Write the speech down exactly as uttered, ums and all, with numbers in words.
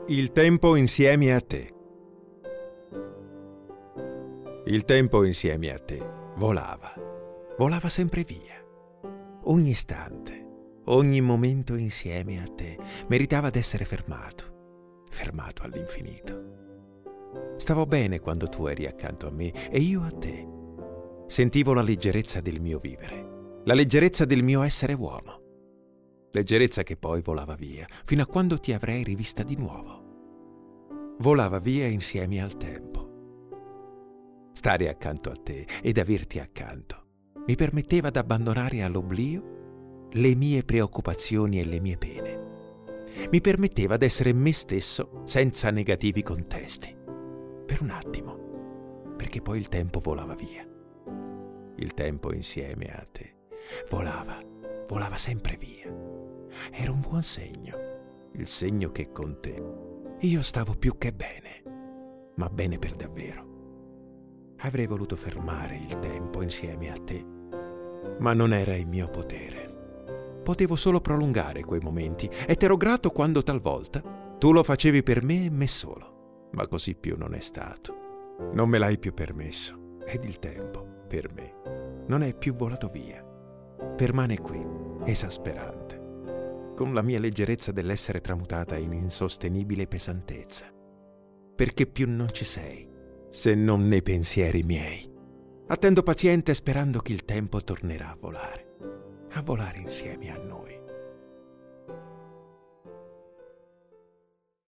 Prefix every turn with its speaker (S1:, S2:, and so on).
S1: Il tempo insieme a te. Il tempo insieme a te volava, volava sempre via. Ogni istante, ogni momento insieme a te meritava d'essere fermato, fermato all'infinito. Stavo bene quando tu eri accanto a me e io a te. Sentivo la leggerezza del mio vivere, la leggerezza del mio essere uomo. Leggerezza che poi volava via, fino a quando ti avrei rivista di nuovo. Volava via insieme al tempo. Stare accanto a te ed averti accanto mi permetteva d'abbandonare all'oblio le mie preoccupazioni e le mie pene. Mi permetteva d'essere me stesso senza negativi contesti. Per un attimo, perché poi il tempo volava via. Il tempo insieme a te volava, volava sempre via. Era un buon segno, il segno che con te io stavo più che bene, ma bene per davvero. Avrei voluto fermare il tempo insieme a te, ma non era in mio potere. Potevo solo prolungare quei momenti e t'ero grato quando talvolta tu lo facevi per me e me solo, ma così più non è stato. Non me l'hai più permesso ed il tempo, per me, non è più volato via. Permane qui, esasperante, con la mia leggerezza dell'essere tramutata in insostenibile pesantezza. Perché più non ci sei, se non nei pensieri miei. Attendo paziente sperando che il tempo tornerà a volare, a volare insieme a noi.